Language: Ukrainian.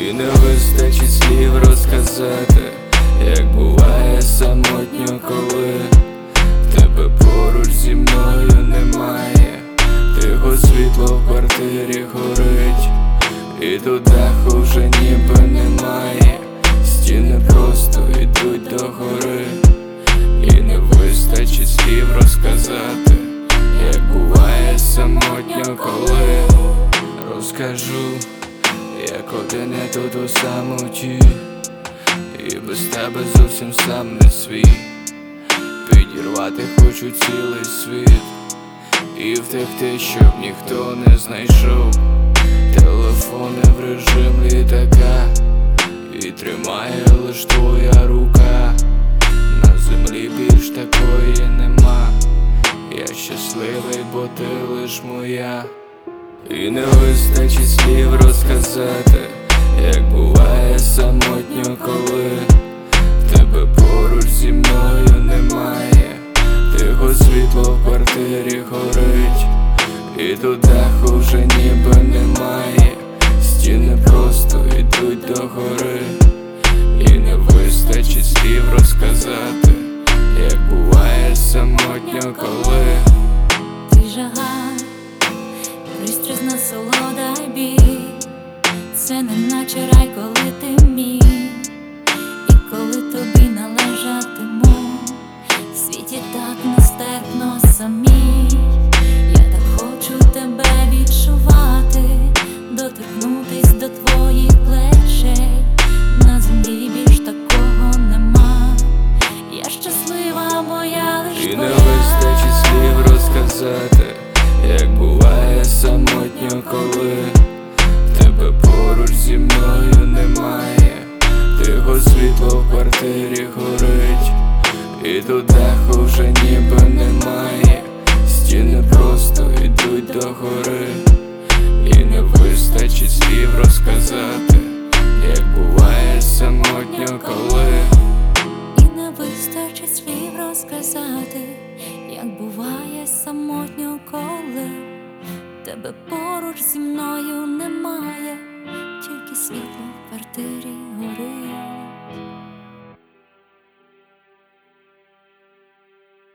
І не вистачить слів розказати, як буває самотньо, коли тебе поруч зі мною немає. Тихо світло в квартирі горить, і тут даху вже ніби немає. Стіни просто йдуть до гори, і не вистачить слів розказати, як буває самотньо, коли розкажу, як один я тут у самоті, і без тебе зовсім сам не свій. Підірвати хочу цілий світ і втекти, щоб ніхто не знайшов. Телефони в режим літака, і тримає лиш твоя рука. На землі більш такої нема. Я щасливий, бо ти лиш моя. І не вистачить слів розказати, як буває самотньо, коли тебе поруч зі мною немає. Тихо світло в квартирі горить, і тут даху вже ніби немає. Стіни просто йдуть до гори, і не вистачить слів розказати, як буває самотньо, коли ти жага, пристрасна солода й біль. Це не наче рай, коли ти мій, і коли тобі належатиму. В світі так нестерпно самій. Я так хочу тебе відчувати, доторкнутись до твоїх плечей. На землі більш такого нема. Я щаслива, моя лиш і твоя. не вистачить слів розказати, як буває самотньо, коли тебе поруч зі мною немає. Тихо світло в квартирі горить, і тут даху вже ніби немає. Стіни просто йдуть до гори, і не вистачить слів розказати, як буває самотньо, коли І не вистачить слів розказати, як буває самотньо, коли тебе поруч зі мною немає. Тільки світло в квартирі горить.